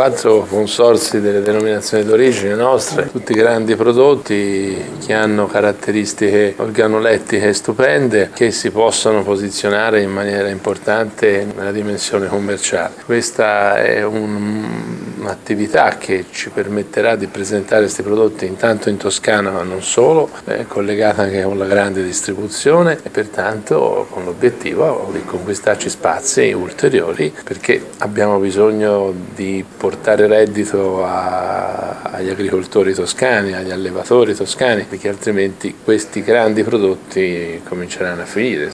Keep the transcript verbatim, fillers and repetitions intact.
quattro consorzi delle denominazioni d'origine nostre, tutti grandi prodotti che hanno caratteristiche organolettiche stupende che si possono posizionare in maniera importante nella dimensione commerciale. Questa è un, un'attività che ci permetterà di presentare questi prodotti intanto in Toscana ma non solo, è collegata anche con la grande distribuzione e pertanto con l'obiettivo di conquistarci spazi ulteriori, perché abbiamo bisogno di portare reddito a, agli agricoltori toscani, agli allevatori toscani, perché altrimenti questi grandi prodotti cominceranno a finire.